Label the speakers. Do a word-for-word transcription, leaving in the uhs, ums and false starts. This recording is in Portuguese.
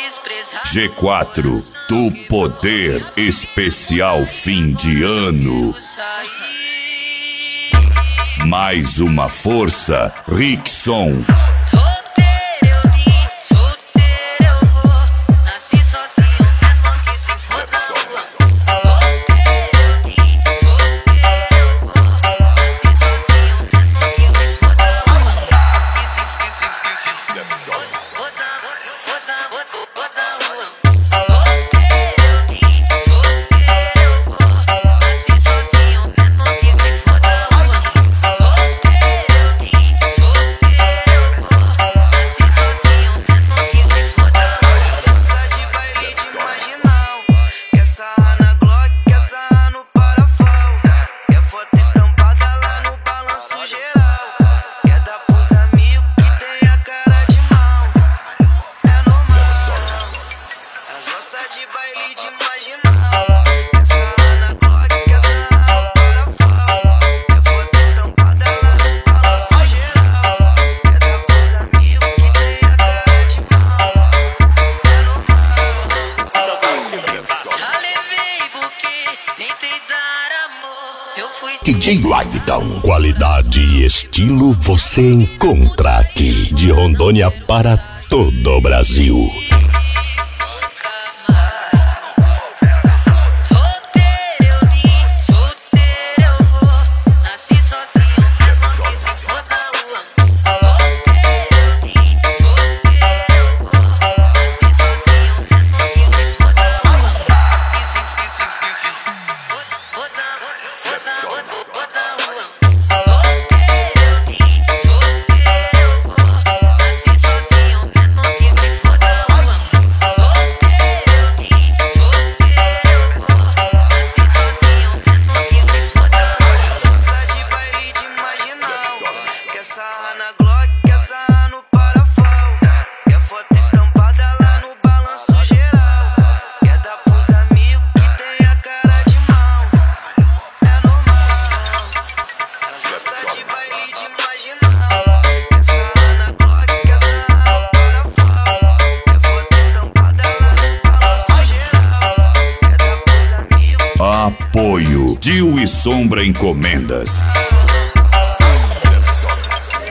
Speaker 1: G quatro, do Poder Especial Fim de Ano. Mais uma força, Rickson.
Speaker 2: D J Wagdon, qualidade e estilo você encontra aqui. De Rondônia para todo o Brasil.
Speaker 1: Apoio Dil e Sombra Encomendas.